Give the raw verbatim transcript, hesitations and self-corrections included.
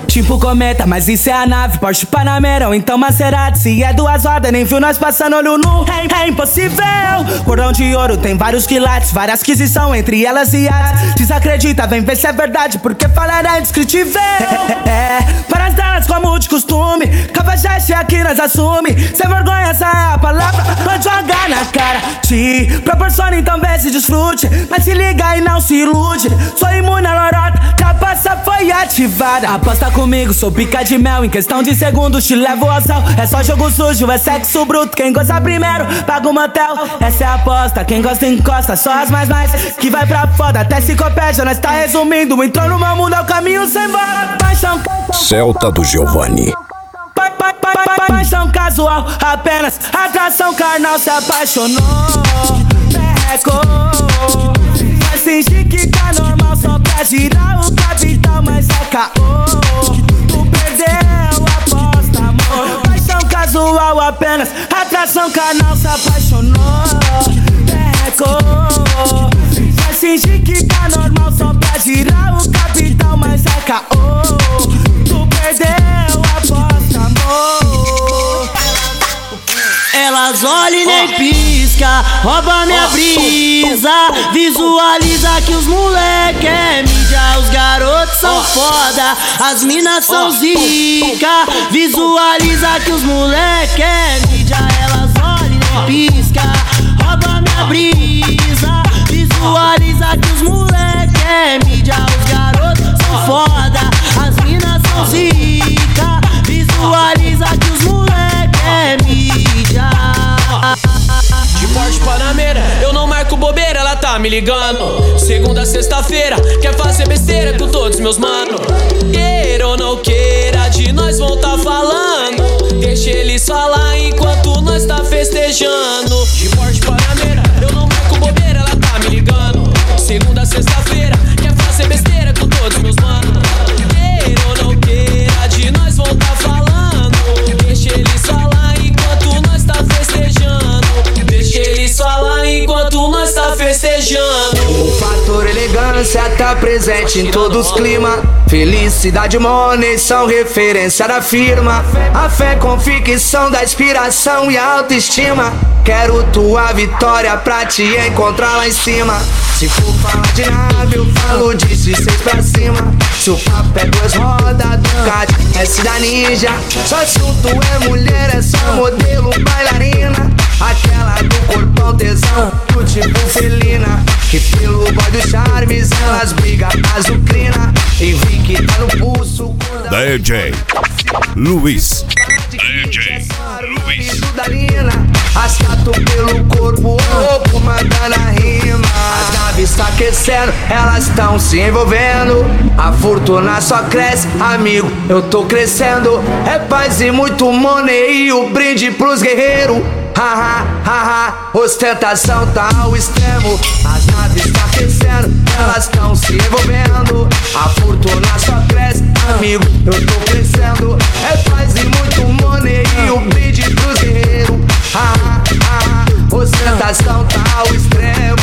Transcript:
Tipo cometa, mas isso é a nave, Porsche Panamera ou então Maserati. Se é duas rodas, nem viu nós passando olho nu. É, é impossível. Cordão de ouro tem vários quilates, várias aquisição, entre elas e as. Desacredita, vem ver se é verdade, porque falar é indescritível. É, é, para as delas como de costume, Cafajeste aqui nós assume. Sem vergonha, essa é a palavra, pode jogar na cara. Te proporciona, então vê se desfrute, mas se liga e não se ilude. Sou imune à lorota, capaça foi ativada. Aposta comigo, sou pica de mel, em questão de segundos te levo ao céu. É só jogo sujo, é sexo bruto, quem gosta primeiro paga o motel. Essa é a aposta, quem gosta encosta, só as mais mais que vai pra foda, até enciclopédia, nós tá resumindo. Entrou no meu mundo, é o caminho sem volta. Paixão, Celta do Giovanni. pa, pa, pa, pa, paixão casual, apenas atração carnal. Se apaixonou, pecou, vai fingir que tá normal só pra girar o capital, mas é caô. Tu perdeu a aposta, amor. Paixão casual, apenas atração carnal. Se apaixonou, pecou, vai fingir que tá normal só pra girar o capital, mas é caô. Tu perdeu a aposta, amor. Elas olham e nem pisca, rouba minha brisa. Visualiza que os moleque é mídia, os garotos são foda, as minas são zica. Visualiza que os moleque é mídia. Elas olham e nem pisca, rouba minha brisa. Visualiza que os moleque é mídia, os garotos são foda, as minas são zica. Visualiza que os moleque é mídia. De Porsche Panamera, eu não marco bobeira, ela tá me ligando. Segunda, sexta-feira, quer fazer besteira com todos meus manos. Queira ou não queira, de nós vão tá falando. Deixa eles falar enquanto nós tá festejando. De Porsche Panamera, eu não marco bobeira, ela tá me ligando. Segunda, sexta-feira, quer fazer besteira com todos meus manos. Queira ou não queira, de nós vão tá falando. Deixa eles falar enquanto nós tá festejando. Deixa eles falar enquanto nós tá festejando. O fator elegância tá presente em todos os climas. Felicidade, money são referência da firma. A fé, convicção da inspiração e a autoestima. Quero tua vitória pra te encontrar lá em cima. Se for falar de nave, eu falo de seis pra cima. Se o papo é duas rodas, Ducati, S da Ninja. Só assunto é mulher, é só modelo, bailarina. Aquela do corpão tesão, do tipo felina. Que pelo boy dos charmes, elas brigam azucrina. E vi que tá no pulso. D J Luiz. D J Luiz. Assato pelo corpo, louco, mandando a rima. As naves tá aquecendo, elas tão se envolvendo. A fortuna só cresce, amigo, eu tô crescendo. É paz e muito money e o brinde pros guerreiros. Haha, haha, ostentação tá ao extremo. As naves tá aquecendo, elas tão se envolvendo. A fortuna só cresce, amigo, eu tô crescendo. É paz e muito money e o brinde pros guerreiros. Haha, haha, ostentação tá ao extremo.